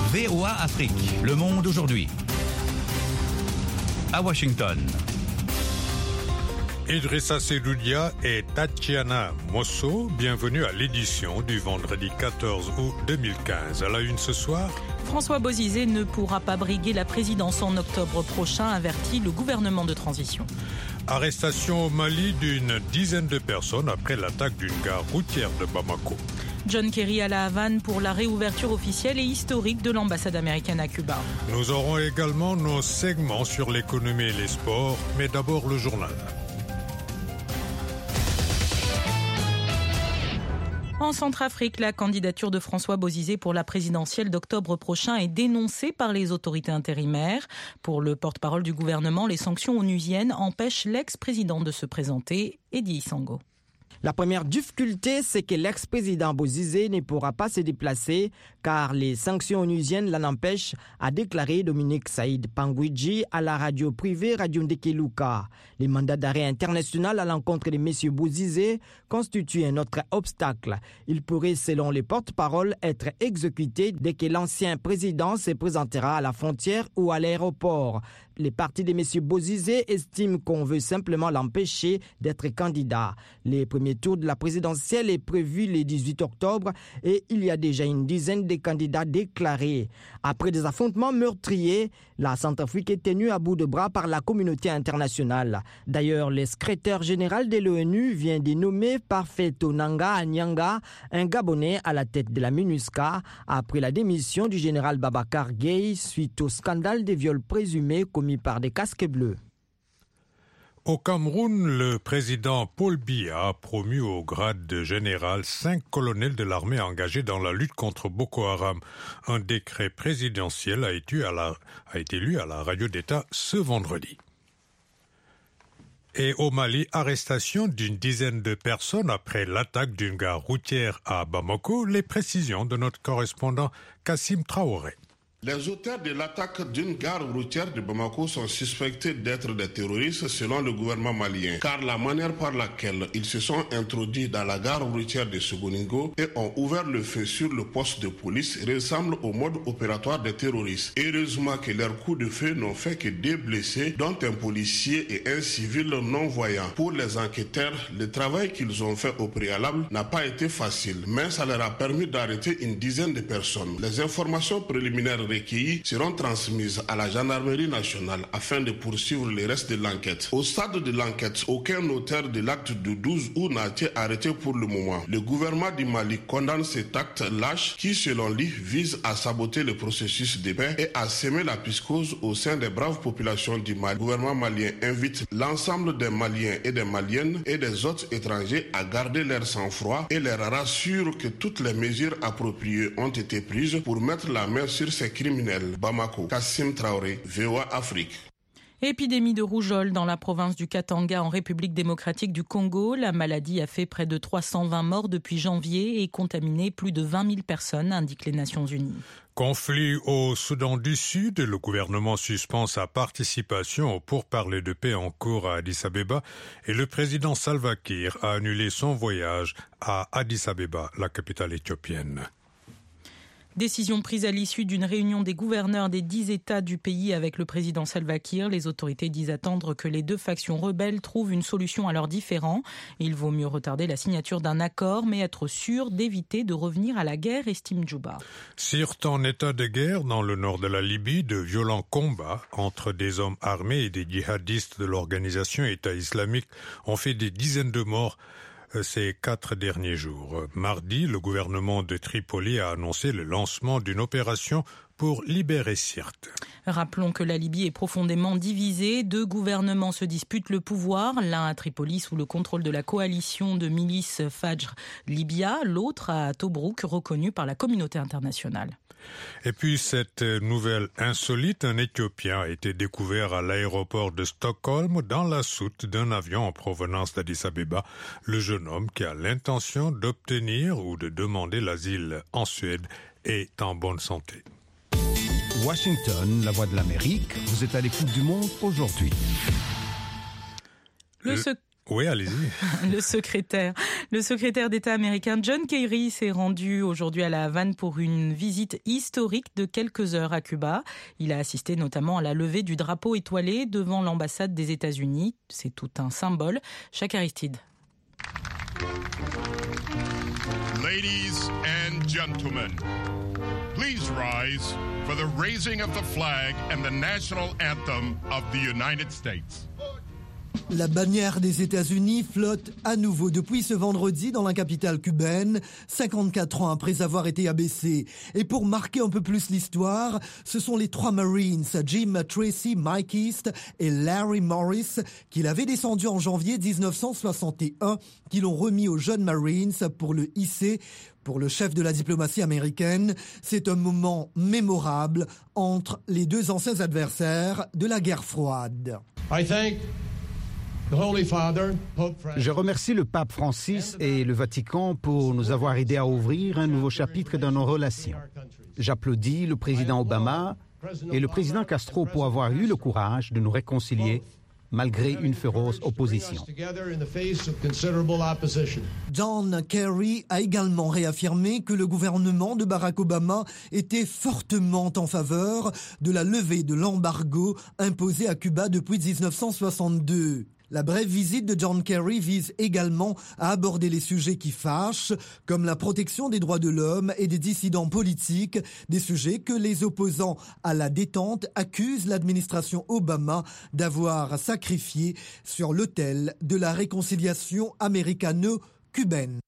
VOA Afrique, le monde aujourd'hui. À Washington. Idrissa Seloudia et Tatiana Mosso, bienvenue à l'édition du vendredi 14 août 2015. À la une ce soir, François Bozizé ne pourra pas briguer la présidence en octobre prochain, avertit le gouvernement de transition. Arrestation au Mali d'une dizaine de personnes après l'attaque d'une gare routière de Bamako. John Kerry à La Havane pour la réouverture officielle et historique de l'ambassade américaine à Cuba. Nous aurons également nos segments sur l'économie et les sports, mais d'abord le journal. En Centrafrique, la candidature de François Bozizé pour la présidentielle d'octobre prochain est dénoncée par les autorités intérimaires. Pour le porte-parole du gouvernement, les sanctions onusiennes empêchent l'ex-président de se présenter, Edi Isango. La première difficulté, c'est que l'ex-président Bozizé ne pourra pas se déplacer car les sanctions onusiennes l'en empêchent, a déclaré Dominique Saïd Pangouidji à la radio privée Radio Ndekeluka. Les mandats d'arrêt international à l'encontre de M. Bozizé constituent un autre obstacle. Il pourrait, selon les porte-paroles, être exécuté dès que l'ancien président se présentera à la frontière ou à l'aéroport. Les partis de M. Bozizé estiment qu'on veut simplement l'empêcher d'être candidat. Le premier tour de la présidentielle est prévu le 18 octobre et il y a déjà une dizaine de candidats déclarés. Après des affrontements meurtriers, la Centrafrique est tenue à bout de bras par la communauté internationale. D'ailleurs, le secrétaire général de l'ONU vient de nommer Parfait Tonanga Anyanga, un Gabonais à la tête de la MINUSCA, après la démission du général Babacar Gaye suite au scandale des viols présumés commis par des casques bleus. Au Cameroun, le président Paul Biya a promu au grade de général 5 colonels de l'armée engagés dans la lutte contre Boko Haram. Un décret présidentiel a été lu à la radio d'État ce vendredi. Et au Mali, arrestation d'une dizaine de personnes après l'attaque d'une gare routière à Bamako. Les précisions de notre correspondant Kassim Traoré. Les auteurs de l'attaque d'une gare routière de Bamako sont suspectés d'être des terroristes selon le gouvernement malien, car la manière par laquelle ils se sont introduits dans la gare routière de Sogoningo et ont ouvert le feu sur le poste de police ressemble au mode opératoire des terroristes. Heureusement que leurs coups de feu n'ont fait que 2 blessés, dont un policier et un civil non-voyant. Pour les enquêteurs, le travail qu'ils ont fait au préalable n'a pas été facile, mais ça leur a permis d'arrêter une dizaine de personnes. Les informations préliminaires recueillies seront transmises à la gendarmerie nationale afin de poursuivre le reste de l'enquête. Au stade de l'enquête, aucun auteur de l'acte de 12 août n'a été arrêté pour le moment. Le gouvernement du Mali condamne cet acte lâche qui, selon lui, vise à saboter le processus de paix et à semer la psychose au sein des braves populations du Mali. Le gouvernement malien invite l'ensemble des Maliens et des Maliennes et des autres étrangers à garder leur sang-froid et leur rassure que toutes les mesures appropriées ont été prises pour mettre la main sur ces criminels. Bamako, Kassim Traoré, VOA Afrique. Épidémie de rougeole dans la province du Katanga en République démocratique du Congo. La maladie a fait près de 320 morts depuis janvier et contaminé plus de 20 000 personnes, indiquent les Nations Unies. Conflit au Soudan du Sud, le gouvernement suspend sa participation au pourparlers de paix en cours à Addis Abeba et le président Salva Kiir a annulé son voyage à Addis Abeba, la capitale éthiopienne. Décision prise à l'issue d'une réunion des gouverneurs des 10 États du pays avec le président Salva Kiir. Les autorités disent attendre que les 2 factions rebelles trouvent une solution à leurs différends. Il vaut mieux retarder la signature d'un accord, mais être sûr d'éviter de revenir à la guerre, estime Djouba. Sirte en état de guerre dans le nord de la Libye, de violents combats entre des hommes armés et des djihadistes de l'organisation État islamique ont fait des dizaines de morts ces 4 derniers jours. Mardi, le gouvernement de Tripoli a annoncé le lancement d'une opération pour libérer Sirte. Rappelons que la Libye est profondément divisée. 2 gouvernements se disputent le pouvoir, l'un à Tripoli sous le contrôle de la coalition de milices Fajr Libya, l'autre à Tobrouk, reconnu par la communauté internationale. Et puis cette nouvelle insolite, un Éthiopien a été découvert à l'aéroport de Stockholm dans la soute d'un avion en provenance d'Addis Abeba. Le jeune homme qui a l'intention d'obtenir ou de demander l'asile en Suède est en bonne santé. Washington, la voix de l'Amérique, vous êtes à l'écoute du monde aujourd'hui. Oui, allez-y. Le secrétaire d'État américain John Kerry s'est rendu aujourd'hui à La Havane pour une visite historique de quelques heures à Cuba. Il a assisté notamment à la levée du drapeau étoilé devant l'ambassade des États-Unis. C'est tout un symbole. Chaque Aristide. Ladies and gentlemen, please rise for the raising of the flag and the national anthem of the United States. La bannière des États-Unis flotte à nouveau depuis ce vendredi dans la capitale cubaine, 54 ans après avoir été abaissée. Et pour marquer un peu plus l'histoire, ce sont les 3 Marines, Jim Tracy, Mike East et Larry Morris, qui l'avaient descendu en janvier 1961, qui l'ont remis aux jeunes Marines pour le hisser. Pour le chef de la diplomatie américaine, c'est un moment mémorable entre les deux anciens adversaires de la guerre froide. Je remercie le pape Francis et le Vatican pour nous avoir aidés à ouvrir un nouveau chapitre dans nos relations. J'applaudis le président Obama et le président Castro pour avoir eu le courage de nous réconcilier malgré une féroce opposition. John Kerry a également réaffirmé que le gouvernement de Barack Obama était fortement en faveur de la levée de l'embargo imposé à Cuba depuis 1962. La brève visite de John Kerry vise également à aborder les sujets qui fâchent, comme la protection des droits de l'homme et des dissidents politiques, des sujets que les opposants à la détente accusent l'administration Obama d'avoir sacrifié sur l'autel de la réconciliation américano-cubaine.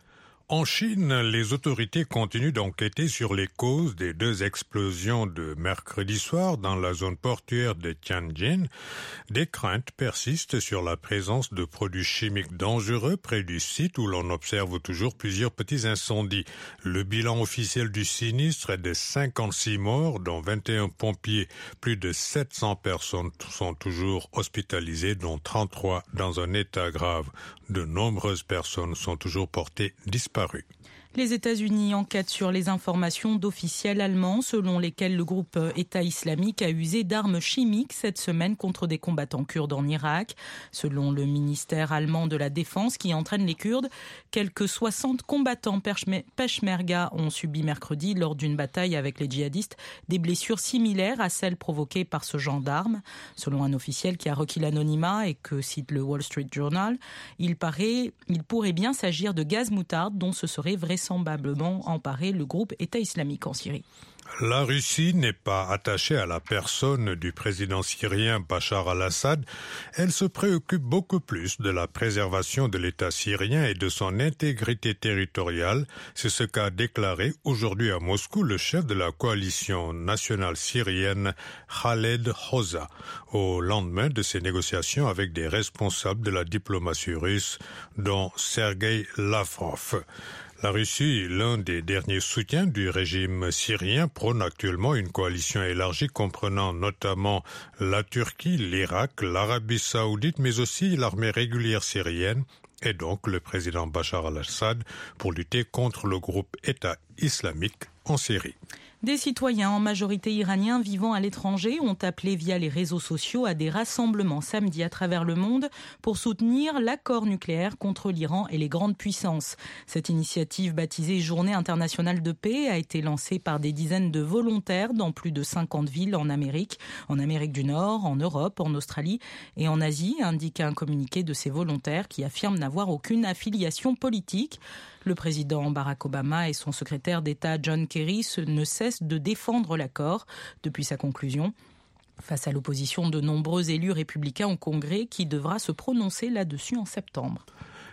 En Chine, les autorités continuent d'enquêter sur les causes des 2 explosions de mercredi soir dans la zone portuaire de Tianjin. Des craintes persistent sur la présence de produits chimiques dangereux près du site où l'on observe toujours plusieurs petits incendies. Le bilan officiel du sinistre est de 56 morts, dont 21 pompiers. Plus de 700 personnes sont toujours hospitalisées, dont 33 dans un état grave. De nombreuses personnes sont toujours portées disparues. Les États-Unis enquêtent sur les informations d'officiels allemands selon lesquels le groupe État islamique a usé d'armes chimiques cette semaine contre des combattants kurdes en Irak. Selon le ministère allemand de la Défense qui entraîne les Kurdes, quelques 60 combattants Peshmerga ont subi mercredi lors d'une bataille avec les djihadistes des blessures similaires à celles provoquées par ce genre d'armes. Selon un officiel qui a requis l'anonymat et que cite le Wall Street Journal, il pourrait bien s'agir de gaz moutarde dont se serait vraisemblablement emparé le groupe État islamique en Syrie. La Russie n'est pas attachée à la personne du président syrien Bachar al-Assad. Elle se préoccupe beaucoup plus de la préservation de l'État syrien et de son intégrité territoriale. C'est ce qu'a déclaré aujourd'hui à Moscou le chef de la coalition nationale syrienne, Khaled Hoxha, au lendemain de ses négociations avec des responsables de la diplomatie russe, dont Sergei Lavrov. La Russie, l'un des derniers soutiens du régime syrien, prône actuellement une coalition élargie comprenant notamment la Turquie, l'Irak, l'Arabie saoudite, mais aussi l'armée régulière syrienne et donc le président Bachar al-Assad pour lutter contre le groupe État islamique en Syrie. Des citoyens en majorité iraniens vivant à l'étranger ont appelé via les réseaux sociaux à des rassemblements samedi à travers le monde pour soutenir l'accord nucléaire contre l'Iran et les grandes puissances. Cette initiative baptisée Journée internationale de paix a été lancée par des dizaines de volontaires dans plus de 50 villes en Amérique du Nord, en Europe, en Australie et en Asie, indique un communiqué de ces volontaires qui affirment n'avoir aucune affiliation politique. Le président Barack Obama et son secrétaire d'État John Kerry ne cessent de défendre l'accord depuis sa conclusion, face à l'opposition de nombreux élus républicains au Congrès qui devra se prononcer là-dessus en septembre.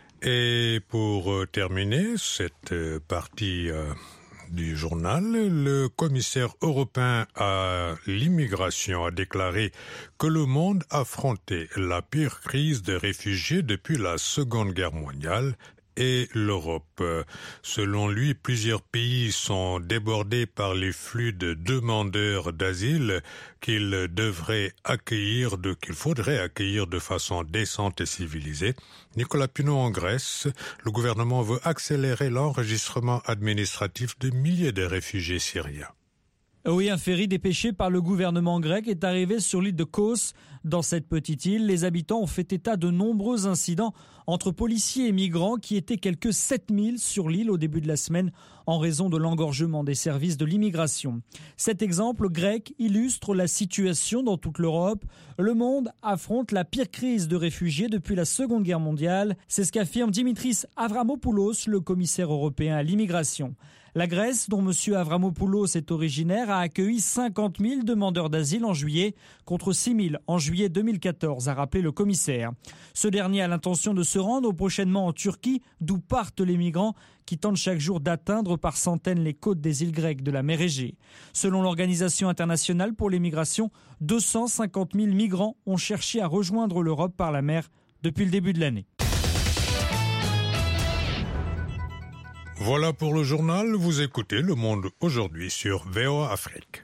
Et pour terminer cette partie du journal, le commissaire européen à l'immigration a déclaré que le monde affrontait la pire crise de réfugiés depuis la Seconde Guerre mondiale. Et l'Europe. Selon lui, plusieurs pays sont débordés par les flux de demandeurs d'asile qu'il faudrait accueillir de façon décente et civilisée. Nicolas Pinault en Grèce, le gouvernement veut accélérer l'enregistrement administratif de milliers de réfugiés syriens. Oui, un ferry dépêché par le gouvernement grec est arrivé sur l'île de Kos. Dans cette petite île, les habitants ont fait état de nombreux incidents entre policiers et migrants qui étaient quelques 7000 sur l'île au début de la semaine en raison de l'engorgement des services de l'immigration. Cet exemple grec illustre la situation dans toute l'Europe. Le monde affronte la pire crise de réfugiés depuis la Seconde Guerre mondiale. C'est ce qu'affirme Dimitris Avramopoulos, le commissaire européen à l'immigration. La Grèce, dont M. Avramopoulos est originaire, a accueilli 50 000 demandeurs d'asile en juillet, contre 6 000 en juillet 2014, a rappelé le commissaire. Ce dernier a l'intention de se rendre prochainement en Turquie, d'où partent les migrants qui tentent chaque jour d'atteindre par centaines les côtes des îles grecques de la mer Égée. Selon l'Organisation internationale pour les migrations, 250 000 migrants ont cherché à rejoindre l'Europe par la mer depuis le début de l'année. Voilà pour le journal. Vous écoutez Le Monde aujourd'hui sur VOA Afrique.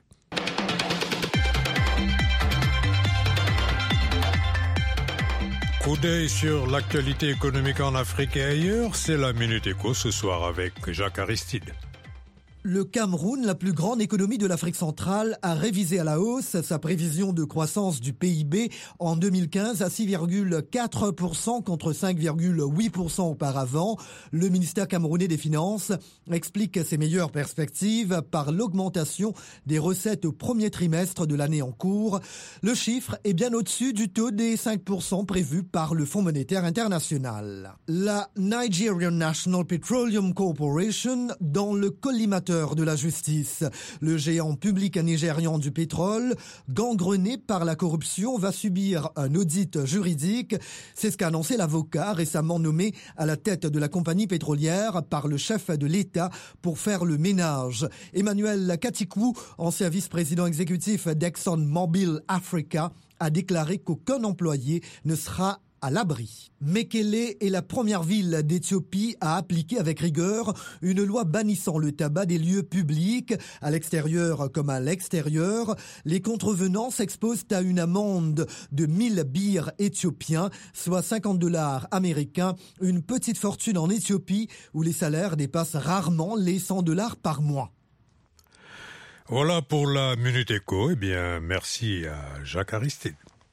Coup d'œil sur l'actualité économique en Afrique et ailleurs, c'est la Minute Éco ce soir avec Jacques Aristide. Le Cameroun, la plus grande économie de l'Afrique centrale, a révisé à la hausse sa prévision de croissance du PIB en 2015 à 6,4% contre 5,8% auparavant. Le ministère camerounais des Finances explique ses meilleures perspectives par l'augmentation des recettes au premier trimestre de l'année en cours. Le chiffre est bien au-dessus du taux des 5% prévu par le Fonds monétaire international. La Nigerian National Petroleum Corporation, dans le collimateur de la justice. Le géant public nigérian du pétrole, gangrené par la corruption, va subir un audit juridique. C'est ce qu'a annoncé l'avocat récemment nommé à la tête de la compagnie pétrolière par le chef de l'État pour faire le ménage. Emmanuel Katikou, ancien vice-président exécutif d'ExxonMobil Africa, a déclaré qu'aucun employé ne sera à l'abri. Mekele est la première ville d'Éthiopie à appliquer avec rigueur une loi bannissant le tabac des lieux publics, à l'extérieur comme à l'extérieur. Les contrevenants s'exposent à une amende de 1000 birrs éthiopiens, soit $50 américains, une petite fortune en Éthiopie où les salaires dépassent rarement les $100 par mois. Voilà pour la Minute Éco. Eh bien, merci à Jacques Aristide.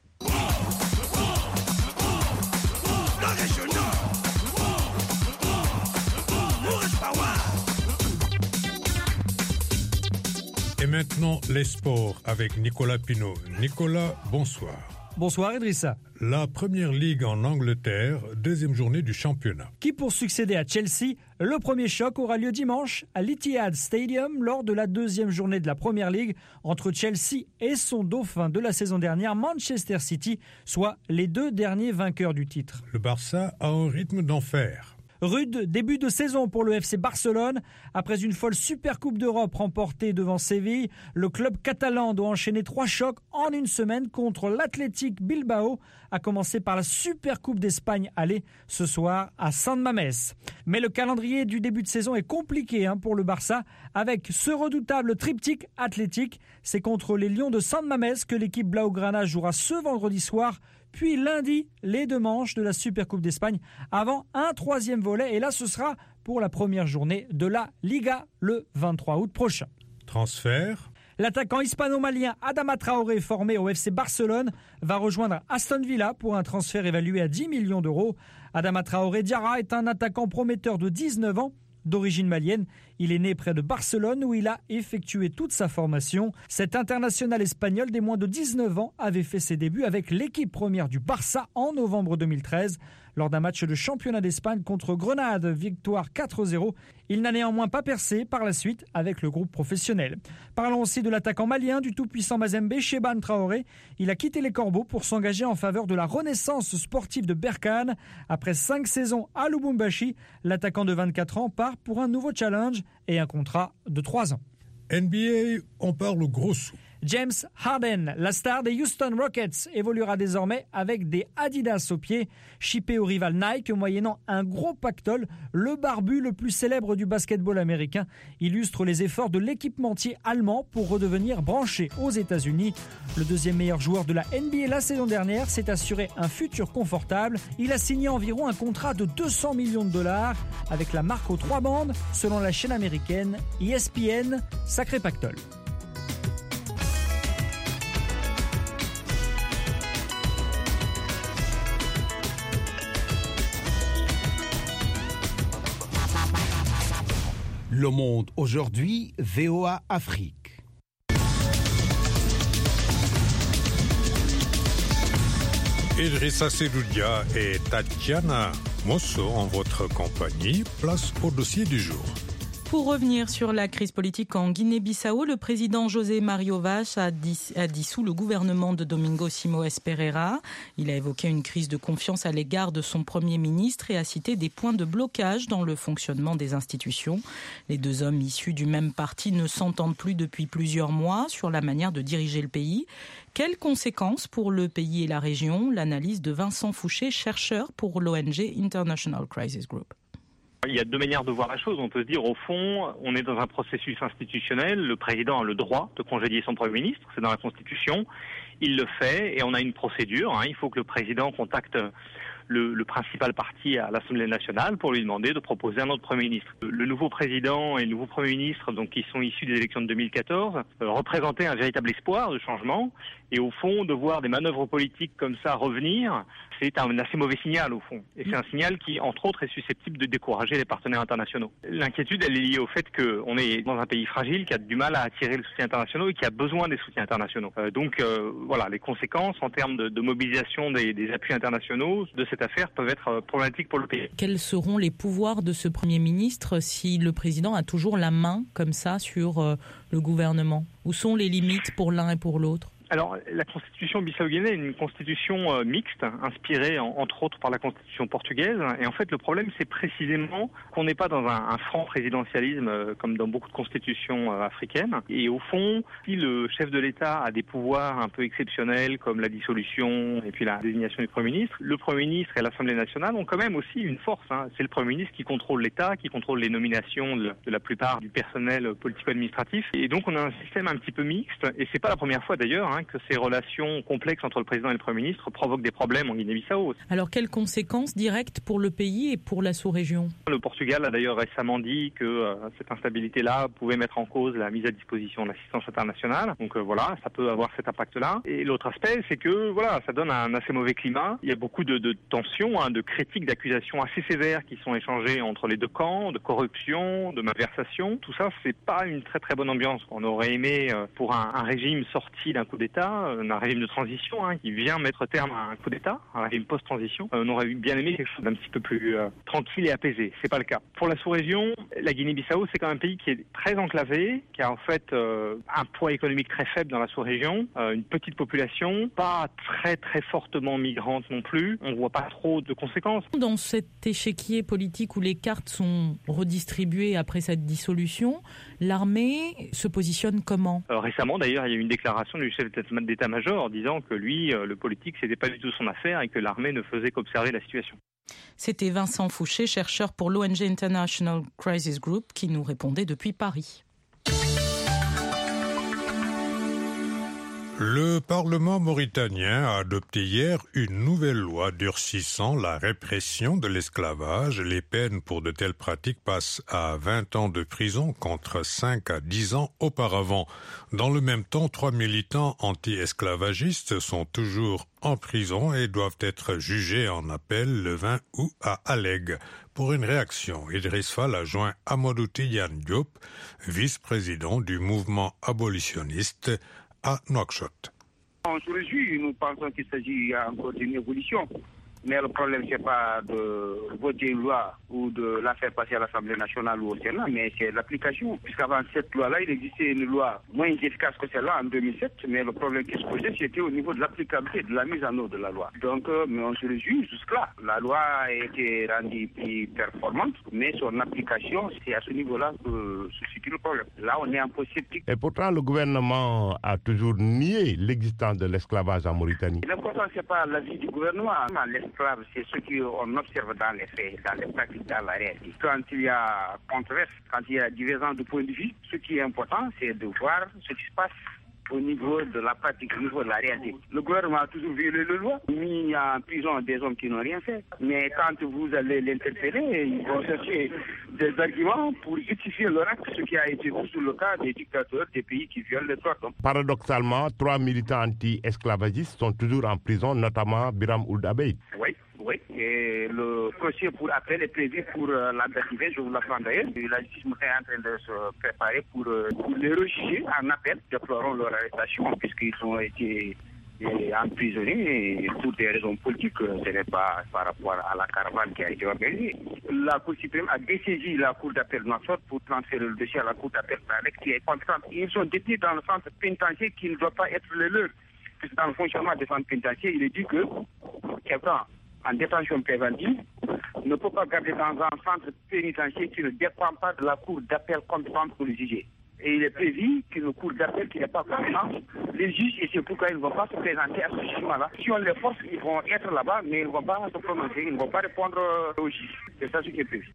Et maintenant, les sports avec Nicolas Pinault. Nicolas, bonsoir. Bonsoir Idrissa. La première ligue en Angleterre, deuxième journée du championnat. Qui pour succéder à Chelsea, le premier choc aura lieu dimanche à l'Etihad Stadium lors de la deuxième journée de la première ligue entre Chelsea et son dauphin de la saison dernière, Manchester City, soit les deux derniers vainqueurs du titre. Le Barça a un rythme d'enfer. Rude début de saison pour le FC Barcelone. Après une folle Supercoupe d'Europe remportée devant Séville, le club catalan doit enchaîner 3 chocs en une semaine contre l'Athletic Bilbao, à commencer par la Supercoupe d'Espagne aller ce soir à San Mamés. Mais le calendrier du début de saison est compliqué pour le Barça, avec ce redoutable triptyque athlétique. C'est contre les Lions de San Mamés que l'équipe Blaugrana jouera ce vendredi soir, puis lundi, les 2 manches de la Supercoupe d'Espagne, avant un 3e volet. Et là, ce sera pour la première journée de la Liga, le 23 août prochain. Transfert. L'attaquant hispano-malien Adama Traoré, formé au FC Barcelone, va rejoindre Aston Villa pour un transfert évalué à 10 millions d'euros. Adama Traoré Diarra est un attaquant prometteur de 19 ans, d'origine malienne. Il est né près de Barcelone où il a effectué toute sa formation. Cet international espagnol des moins de 19 ans avait fait ses débuts avec l'équipe première du Barça en novembre 2013. Lors d'un match de championnat d'Espagne contre Grenade, victoire 4-0. Il n'a néanmoins pas percé par la suite avec le groupe professionnel. Parlons aussi de l'attaquant malien du tout-puissant Mazembe, Cheban Traoré. Il a quitté les Corbeaux pour s'engager en faveur de la renaissance sportive de Berkane. Après 5 saisons à Lubumbashi, l'attaquant de 24 ans part pour un nouveau challenge et un contrat de 3 ans. NBA, on parle gros sous. James Harden, la star des Houston Rockets, évoluera désormais avec des Adidas aux pieds. Chippé au rival Nike, moyennant un gros pactole, le barbu le plus célèbre du basketball américain illustre les efforts de l'équipementier allemand pour redevenir branché aux États-Unis. Le deuxième meilleur joueur de la NBA la saison dernière s'est assuré un futur confortable. Il a signé environ un contrat de $200 millions avec la marque aux 3 bandes, selon la chaîne américaine ESPN. Sacré pactole. Le Monde aujourd'hui, VOA Afrique. Idrissa Seloudia et Tatiana Mosso en votre compagnie. Place au dossier du jour. Pour revenir sur la crise politique en Guinée-Bissau, le président José Mario Vaz a dissous le gouvernement de Domingo Simoes Pereira. Il a évoqué une crise de confiance à l'égard de son premier ministre et a cité des points de blocage dans le fonctionnement des institutions. Les deux hommes issus du même parti ne s'entendent plus depuis plusieurs mois sur la manière de diriger le pays. Quelles conséquences pour le pays et la région? L'analyse de Vincent Fouché, chercheur pour l'ONG International Crisis Group. Il y a deux manières de voir la chose. On peut se dire, au fond, on est dans un processus institutionnel. Le président a le droit de congédier son Premier ministre. C'est dans la Constitution. Il le fait et on a une procédure. Il faut que le président contacte le principal parti à l'Assemblée nationale pour lui demander de proposer un autre Premier ministre. Le nouveau président et le nouveau Premier ministre, donc qui sont issus des élections de 2014, représentaient un véritable espoir de changement. Et au fond, de voir des manœuvres politiques comme ça revenir, c'est un assez mauvais signal au fond. Et c'est un signal qui, entre autres, est susceptible de décourager les partenaires internationaux. L'inquiétude, elle est liée au fait qu'on est dans un pays fragile, qui a du mal à attirer le soutien international et qui a besoin des soutiens internationaux. Voilà, les conséquences en termes de mobilisation des appuis internationaux de cette affaire peuvent être problématiques pour le pays. Quels seront les pouvoirs de ce Premier ministre si le président a toujours la main comme ça sur le gouvernement? Où sont les limites pour l'un et pour l'autre? Alors, la constitution bissau-guinéenne est une constitution mixte, inspirée entre autres par la constitution portugaise. Et en fait, le problème, c'est précisément qu'on n'est pas dans un franc présidentialisme comme dans beaucoup de constitutions africaines. Et au fond, si le chef de l'État a des pouvoirs un peu exceptionnels, comme la dissolution et puis la désignation du Premier ministre, le Premier ministre et l'Assemblée nationale ont quand même aussi une force. C'est le Premier ministre qui contrôle l'État, qui contrôle les nominations de la plupart du personnel politico-administratif. Et donc, on a un système un petit peu mixte. Et c'est pas la première fois d'ailleurs que ces relations complexes entre le président et le Premier ministre provoquent des problèmes en Guinée-Bissau. Alors, quelles conséquences directes pour le pays et pour la sous-région? Le Portugal a d'ailleurs récemment dit que cette instabilité-là pouvait mettre en cause la mise à disposition de l'assistance internationale. Donc voilà, ça peut avoir cet impact-là. Et l'autre aspect, c'est que voilà, ça donne un assez mauvais climat. Il y a beaucoup de tensions, de critiques, d'accusations assez sévères qui sont échangées entre les deux camps, de corruption, de malversation. Tout ça, c'est pas une très très bonne ambiance. On aurait aimé, pour un régime sorti d'un coup d'État, un régime de transition qui vient mettre terme à un coup d'État, un régime post-transition. On aurait bien aimé quelque chose d'un petit peu plus tranquille et apaisé. C'est pas le cas. Pour la sous-région, la Guinée-Bissau, c'est quand même un pays qui est très enclavé, qui a en fait un poids économique très faible dans la sous-région, une petite population, pas très très fortement migrante non plus. On voit pas trop de conséquences. Dans cet échiquier politique où les cartes sont redistribuées après cette dissolution, l'armée se positionne comment? Récemment, d'ailleurs, il y a eu une déclaration du chef d'état-major disant que lui, le politique, c'était pas du tout son affaire et que l'armée ne faisait qu'observer la situation. C'était Vincent Fouché, chercheur pour l'ONG International Crisis Group, qui nous répondait depuis Paris. Le Parlement mauritanien a adopté hier une nouvelle loi durcissant la répression de l'esclavage. Les peines pour de telles pratiques passent à 20 ans de prison contre 5 à 10 ans auparavant. Dans le même temps, 3 militants anti-esclavagistes sont toujours en prison et doivent être jugés en appel le 20 août à Alleg. Pour une réaction, Idriss Fall a joint Amadou Tidiane Diop, vice-président du mouvement abolitionniste à Nouakchott. On se réjouit, nous pensons qu'il s'agit encore d'une évolution. Mais le problème, c'est pas de voter une loi ou de la faire passer à l'Assemblée nationale ou au Sénat, mais c'est l'application. Puisqu'avant cette loi-là, il existait une loi moins efficace que celle-là en 2007, mais le problème qui se posait, c'était au niveau de l'applicabilité, de la mise en œuvre de la loi. Donc, mais on se réjouit jusque-là. La loi a été rendue plus performante, mais son application, c'est à ce niveau-là que se situe le problème. Là, on est un peu sceptique. Et pourtant, le gouvernement a toujours nié l'existence de l'esclavage en Mauritanie. L'important, c'est pas l'avis du gouvernement. L'esclavage, c'est ce qu'on observe dans les faits, dans les pratiques, dans la réalité. Quand il y a controverse, quand il y a divergence de point de vue, ce qui est important, c'est de voir ce qui se passe au niveau de la pratique, au niveau de la réalité. Le gouvernement a toujours violé la loi, mis en prison des hommes qui n'ont rien fait. Mais quand vous allez l'interpeller, ils vont chercher des arguments pour justifier leur acte, ce qui a été toujours le cas des dictateurs des pays qui violent les droits de l'homme. Paradoxalement, 3 militants anti-esclavagistes sont toujours en prison, notamment Biram Ould Abeid. Oui, et Et le procès pour appel est prévu pour la date d'hiver, je vous l'apprends d'ailleurs. La justice est en train de se préparer pour les rejuger en appel. Déplorons leur arrestation puisqu'ils ont été emprisonnés et pour des raisons politiques. Ce n'est pas par rapport à la caravane qui a été organisée. La Cour suprême a dessaisi la Cour d'appel de Nouakchott pour transférer le dossier à la Cour d'appel qui est compétente. Ils sont détenus dans le centre pénitentiaire qui ne doit pas être le leur. Puisque dans le fonctionnement des centres pénitentiaires, il est dit que quelqu'un en détention préventive ne peut pas garder dans un centre pénitentiaire qui ne dépend pas de la Cour d'appel compétente pour le juger. Et il est prévu qu'une cour d'appel qui n'est pas compétente les juges, et c'est pourquoi ils ne vont pas se présenter à ce jugement-là. Si on les force, ils vont être là-bas, mais ils ne vont pas se prononcer, ils ne vont pas répondre aux juges. C'est ça ce qui est prévu.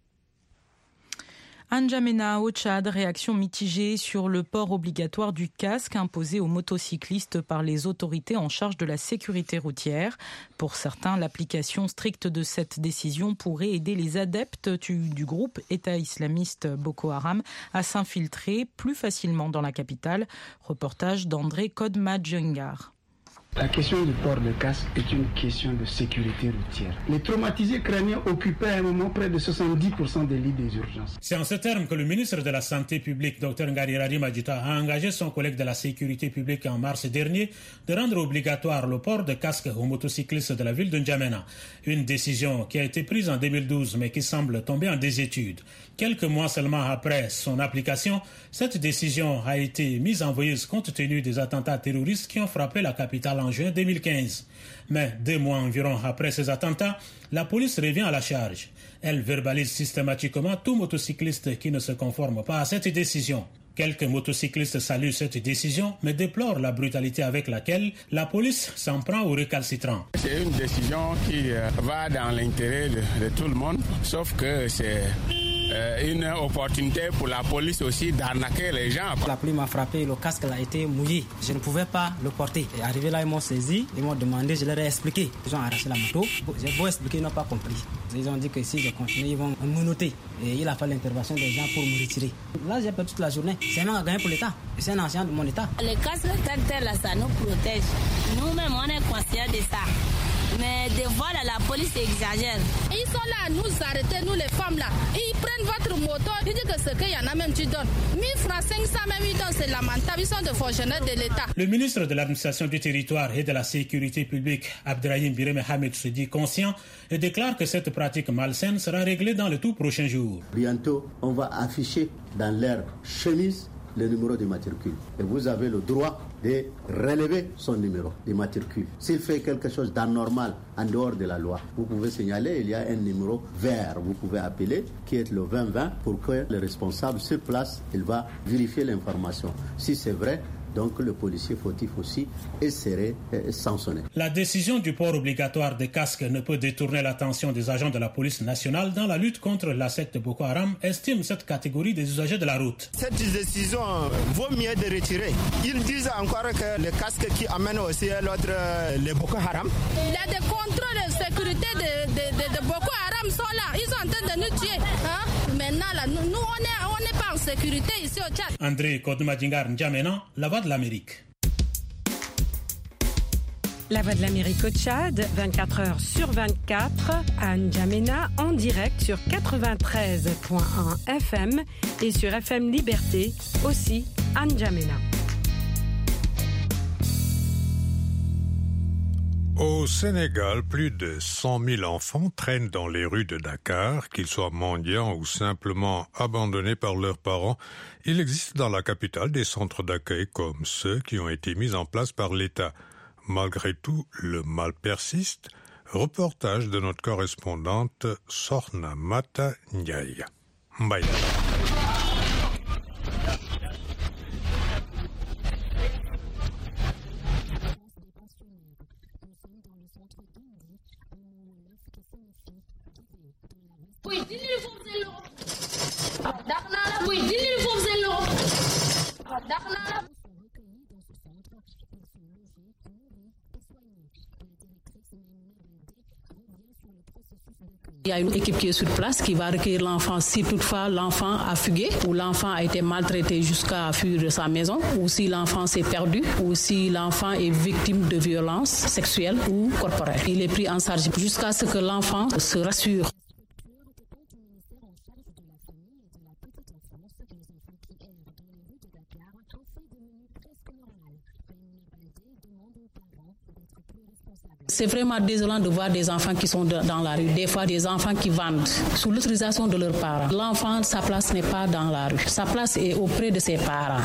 N'Djamena au Tchad, réaction mitigée sur le port obligatoire du casque imposé aux motocyclistes par les autorités en charge de la sécurité routière. Pour certains, l'application stricte de cette décision pourrait aider les adeptes du groupe État islamiste Boko Haram à s'infiltrer plus facilement dans la capitale. Reportage d'André Kodmadjengar. La question du port de casque est une question de sécurité routière. Les traumatisés crâniens occupaient à un moment près de 70% des lits des urgences. C'est en ces termes que le ministre de la Santé publique, Dr Ngarirari Madjita, a engagé son collègue de la sécurité publique en mars dernier de rendre obligatoire le port de casque aux motocyclistes de la ville de N'Djamena. Une décision qui a été prise en 2012 mais qui semble tomber en désétude. Quelques mois seulement après son application, cette décision a été mise en veilleuse compte tenu des attentats terroristes qui ont frappé la capitale en juin 2015. Mais 2 mois environ après ces attentats, la police revient à la charge. Elle verbalise systématiquement tout motocycliste qui ne se conforme pas à cette décision. Quelques motocyclistes saluent cette décision, mais déplorent la brutalité avec laquelle la police s'en prend aux récalcitrants. C'est une décision qui va dans l'intérêt de tout le monde, sauf que c'est une opportunité pour la police aussi d'arnaquer les gens. La pluie m'a frappé, le casque a été mouillé. Je ne pouvais pas le porter. Et arrivé là, ils m'ont saisi, ils m'ont demandé, je leur ai expliqué. Ils ont arraché la moto. J'ai beau expliquer, ils n'ont pas compris. Ils ont dit que si je continue, ils vont me menotter. Et il a fallu l'intervention des gens pour me retirer. Là, j'ai perdu toute la journée. C'est un gagné pour l'État. C'est un ancien de mon État. Les casques sanitaires, là, ça nous protège. Nous-mêmes, on est conscients de ça. Mais des fois, là, la police exagère. Ils sont là à nous arrêter, nous les femmes là. Ils prennent votre moto, ils disent que ce qu'il y en a même, tu donnes. 1000 francs, 500 même, ils donnent, c'est lamentable. Ils sont des fonctionnaires de l'État. Le ministre de l'administration du territoire et de la sécurité publique, Abdrahim Birame Hamed, se dit conscient et déclare que cette pratique malsaine sera réglée dans les tout prochains jours. Bientôt, on va afficher dans leur chemise le numéro de matricule. Et vous avez le droit de relever son numéro de matricule. S'il fait quelque chose d'anormal en dehors de la loi, vous pouvez signaler, il y a un numéro vert, vous pouvez appeler, qui est le 2020, pour que le responsable sur place, il va vérifier l'information. Si c'est vrai, donc le policier fautif aussi est serré et sanctionné. La décision du port obligatoire des casques ne peut détourner l'attention des agents de la police nationale dans la lutte contre la secte Boko Haram, estime cette catégorie des usagers de la route. Cette décision vaut mieux de retirer. Ils disent encore que le casque qui amène aussi l'autre, les Boko Haram. Il y a des contrôles de sécurité de Boko Haram sont là. Ils sont en train de nous tuer. Maintenant, là, nous, on n'est pas en sécurité ici au Tchad. André Kodmadjengar N'Djamena, La Voix de l'Amérique. La Voix de l'Amérique au Tchad, 24 heures sur 24, à N'Djamena, en direct sur 93.1 FM et sur FM Liberté, aussi à N'Djamena. Au Sénégal, plus de 100 000 enfants traînent dans les rues de Dakar, qu'ils soient mendiants ou simplement abandonnés par leurs parents. Il existe dans la capitale des centres d'accueil comme ceux qui ont été mis en place par l'État. Malgré tout, le mal persiste. Reportage de notre correspondante Sorna Mata Ndiaye. Mbaye. Il y a une équipe qui est sur place qui va recueillir l'enfant si toutefois l'enfant a fugué ou l'enfant a été maltraité jusqu'à fuir de sa maison ou si l'enfant s'est perdu ou si l'enfant est victime de violences sexuelles ou corporelles. Il est pris en charge jusqu'à ce que l'enfant se rassure. C'est vraiment désolant de voir des enfants qui sont dans la rue, des fois des enfants qui vendent sous l'autorisation de leurs parents. L'enfant, sa place n'est pas dans la rue, sa place est auprès de ses parents.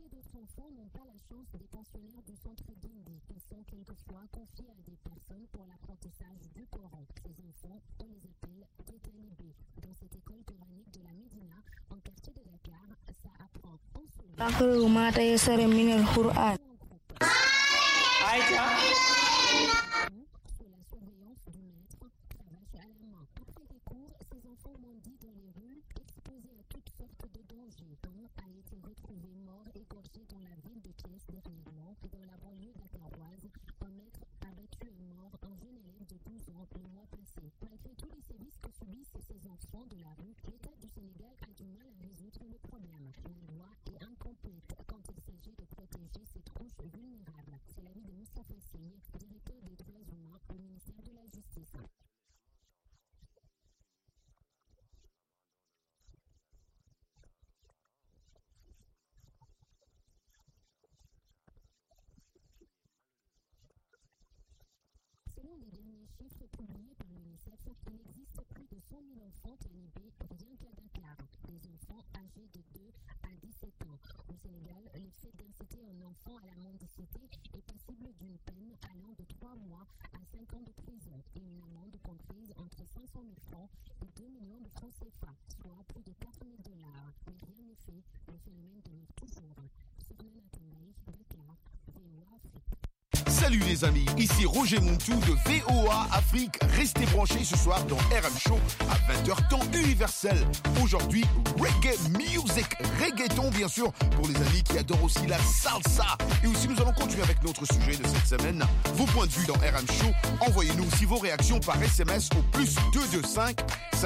Selon les derniers chiffres publiés par l'UNICEF, il existe plus de 100 000 enfants talibés rien qu'à Dakar, des enfants âgés de 2 à 17 ans. Au Sénégal, le fait d'inciter un enfant à la mendicité est passible d'une peine allant de 3 mois à 5 ans de prison et une amende comprise entre 500 000 francs et 2 millions de francs CFA, soit plus de 4 000 $. Mais rien n'est fait, le phénomène demeure toujours. Sylvain Attenbay, Dakar, VOA Afrique. Salut les amis, ici Roger Montou de VOA Afrique. Restez branchés ce soir dans RM Show à 20h temps universel. Aujourd'hui, reggae music, reggaeton bien sûr, pour les amis qui adorent aussi la salsa. Et aussi nous allons continuer avec notre sujet de cette semaine. Vos points de vue dans RM Show, envoyez-nous aussi vos réactions par SMS au +225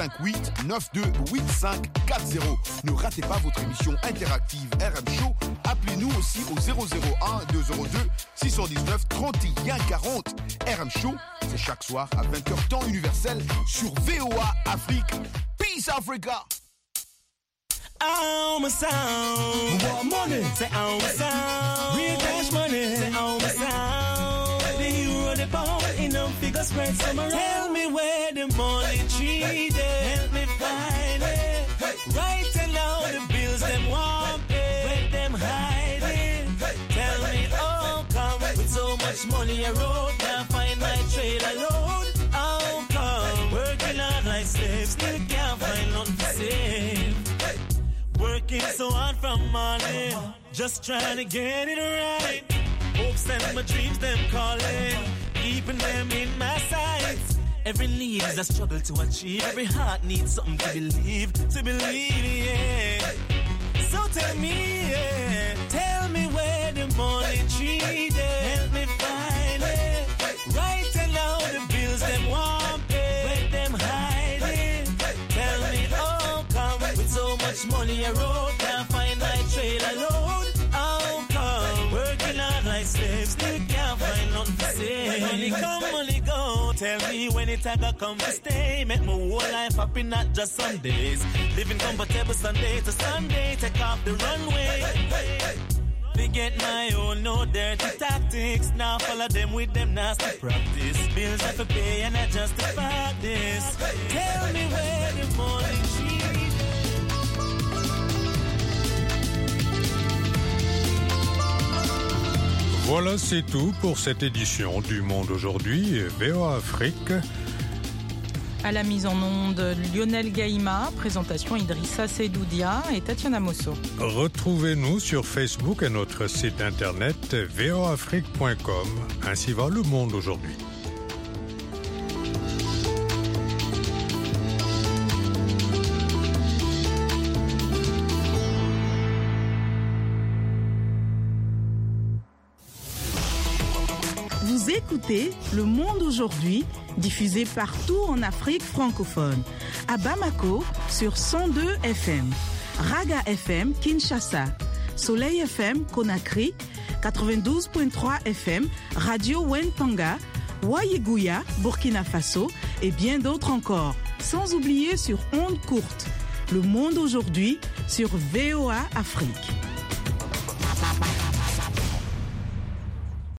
58 92 85 40. Ne ratez pas votre émission interactive RM Show. Appelez-nous aussi au 001 202 619 31 40. RM Show, c'est chaque soir à 20h temps universel sur VOA Afrique. Peace Africa. Oh my sound, more money. Say oh my sound, real cash money. Say oh my sound, the euro, the pound, enough figure spread some around. Tell me where the money treated. Help me find it. Right and now the bills them want pay. Where them hiding? Tell me oh come with so much money I wrote. Can't find my trade alone. Oh come working hard like slaves, still can't find nothing to save. Working so hard from morning, just trying to get it right. Hopes and my dreams, them calling, keeping them in my sights. Every need is a struggle to achieve. Every heart needs something to believe, yeah. So tell me, yeah, tell me where the money treated. Help me find it. Right and now the bills them want pay. Where them hiding? Tell me, oh come with so much money I wrote, can't find my trade alone. Oh come working hard like slaves, still can't find nothing to say. Money come, money go. Tell me when it a come to stay. Make my whole life happy, not just Sundays. Living comfortable Sunday to Sunday. Take off the runway. Forget my own, no dirty tactics. Now follow them with them nasty practice. Bills have to pay and I justify this. Tell me where the money treated. Voilà, c'est tout pour cette édition du Monde aujourd'hui, VOA Afrique. À la mise en onde, Lionel Gaïma, présentation Idrissa Sedoudia et Tatiana Mosso. Retrouvez-nous sur Facebook et notre site internet voafrique.com. Ainsi va le monde aujourd'hui. Vous écoutez Le Monde aujourd'hui, diffusé partout en Afrique francophone. À Bamako, sur 102 FM. Raga FM, Kinshasa. Soleil FM, Conakry. 92.3 FM, Radio Wentanga. Wayeguya, Burkina Faso. Et bien d'autres encore. Sans oublier sur ondes courtes. Le Monde aujourd'hui, sur VOA Afrique.